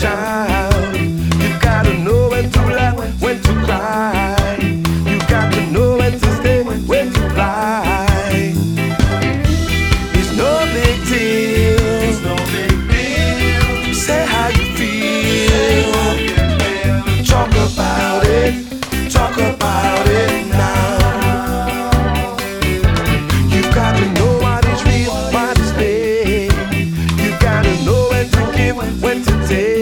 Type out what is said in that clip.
shout. You gotta know when to laugh, when to cry. You got to know when to stay, when to fly. It's no big deal. It's no big deal. Say how you feel.